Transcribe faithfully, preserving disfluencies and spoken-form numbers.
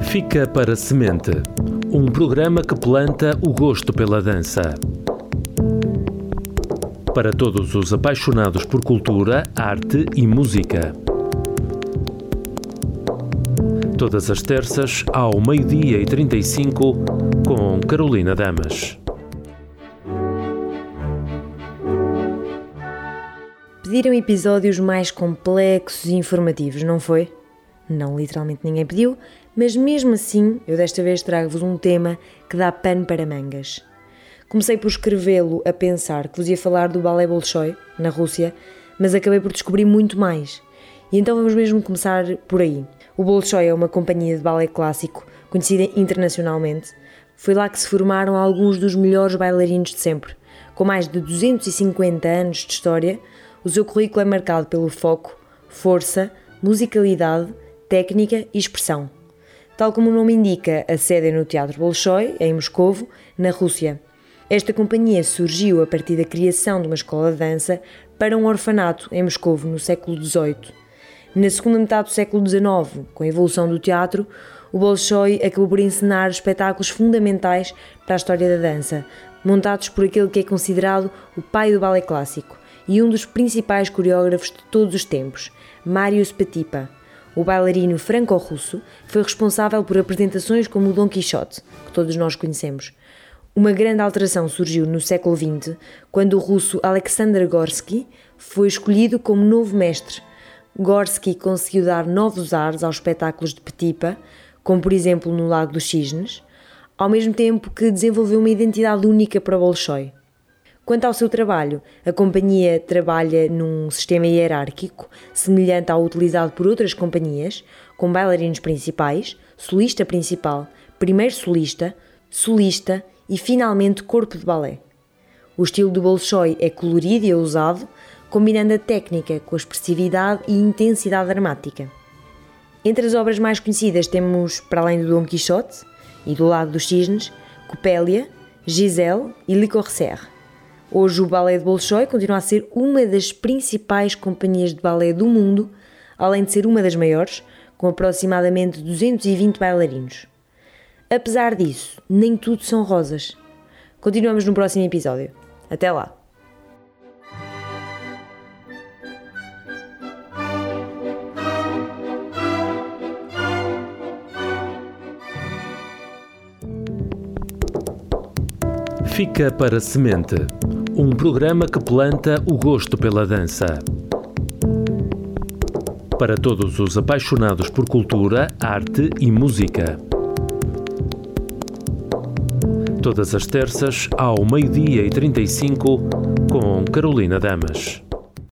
Fica para Semente, um programa que planta o gosto pela dança. Para todos os apaixonados por cultura, arte e música. Todas as terças, ao meio-dia e trinta e cinco, com Carolina Damas. Pediram episódios mais complexos e informativos, não foi? Não, literalmente ninguém pediu, mas mesmo assim, eu desta vez trago-vos um tema que dá pano para mangas. Comecei por escrevê-lo a pensar que vos ia falar do balé Bolshoi, na Rússia, mas acabei por descobrir muito mais. E então vamos mesmo começar por aí. O Bolshoi é uma companhia de balé clássico, conhecida internacionalmente. Foi lá que se formaram alguns dos melhores bailarinos de sempre. Com mais de duzentos e cinquenta anos de história, o seu currículo é marcado pelo foco, força, musicalidade, técnica e expressão. Tal como o nome indica, a sede é no Teatro Bolshoi, em Moscovo, na Rússia. Esta companhia surgiu a partir da criação de uma escola de dança para um orfanato em Moscovo no século dezoito. Na segunda metade do século dezenove, com a evolução do teatro, o Bolshoi acabou por encenar espetáculos fundamentais para a história da dança, montados por aquele que é considerado o pai do balé clássico e um dos principais coreógrafos de todos os tempos, Marius Petipa. O bailarino franco-russo foi responsável por apresentações como o Dom Quixote, que todos nós conhecemos. Uma grande alteração surgiu no século vinte, quando o russo Alexander Gorsky foi escolhido como novo mestre. Gorsky conseguiu dar novos ares aos espetáculos de Petipa, como por exemplo no Lago dos Cisnes, ao mesmo tempo que desenvolveu uma identidade única para o Bolshoi. Quanto ao seu trabalho, a companhia trabalha num sistema hierárquico, semelhante ao utilizado por outras companhias, com bailarinos principais, solista principal, primeiro solista, solista e finalmente corpo de balé. O estilo do Bolshoi é colorido e ousado, combinando a técnica com a expressividade e intensidade dramática. Entre as obras mais conhecidas temos, para além do Dom Quixote e do Lago dos Cisnes, Copélia, Giselle e Le Corsaire. Hoje o balé de Bolshoi continua a ser uma das principais companhias de balé do mundo, além de ser uma das maiores, com aproximadamente duzentos e vinte bailarinos. Apesar disso, nem tudo são rosas. Continuamos no próximo episódio. Até lá! Fica para Semente, um programa que planta o gosto pela dança. Para todos os apaixonados por cultura, arte e música. Todas as terças, ao meio-dia e trinta e cinco, com Carolina Damas.